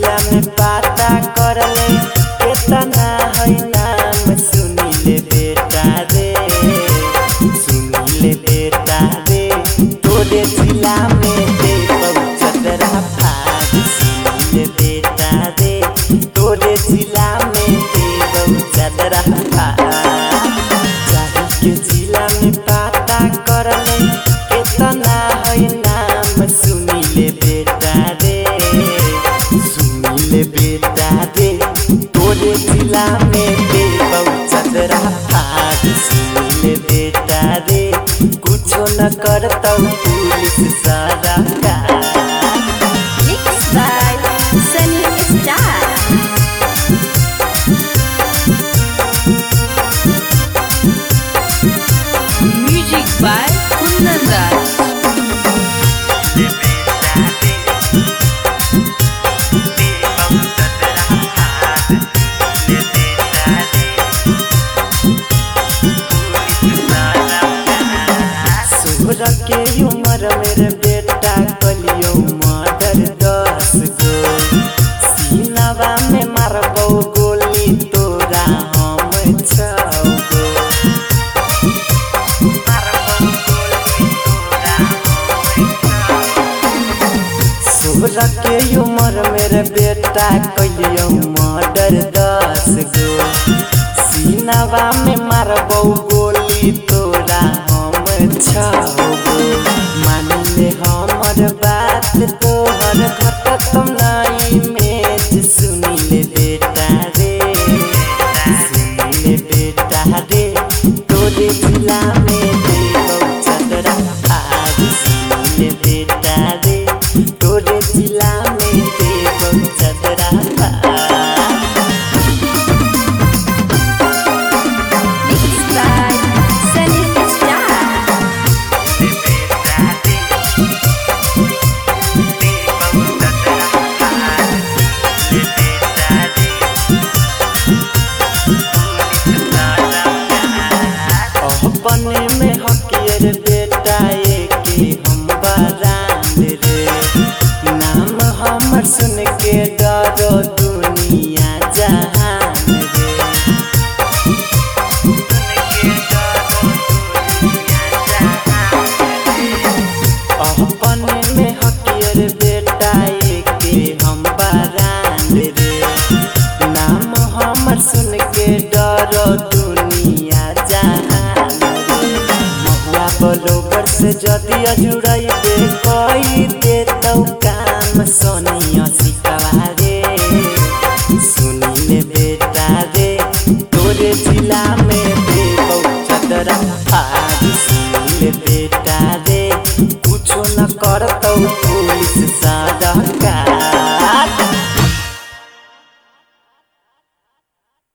जिला में पता करले केतना है नाम सुनिले बेटा रे सुनिले बेटा रे तोरे जिला में दे चदरा फाड़ सुनिले बेटा रे तोरे जिला में दे चदरा फाड़ के जिला में पता करले केतना है नाम सुनिले बेटा रे सुनिले बेटा रे तोरे जिला में देबौ चदरा फाड़ सुनिले बेटा रे कुछो न करतौ पुलिस सारा का Mixed by Sunny Star. Music by Kundan Raj. सोलह के उम्र मेरे बेटा कलियो मर्डर 10 गो सीनावा में मारबो गोली तोरा हम 6 गो सोलह के उम्र मेरे बेटा कलियो मर्डर 10 गो सीनावा में मारबो गोली तोरा हम 6 गो मानिले हमर बात तोहर घटत नहीं मेज सुनिले बेटा रे सुनिले बेटा रे तोरे जिला में देबौ चदरा फाड़ सुनिले बेटा रे तोरे जिला में देबौ चदरा फाड़ Mixed by Sunny Star. अपने में हकियर बेटा के हम बरांड रे नाम हमर सुन के डरो दुनिया जहान रे अपने में हकियर बेटा के हम बरांड रे नाम हमर सुन के डरो दुनिया जहान महुआ बलोबर से जदि अजुड़ैबे कई देतौ काम सोनिया सिकवा रे सुनिले बेटा रे तोरे जिला में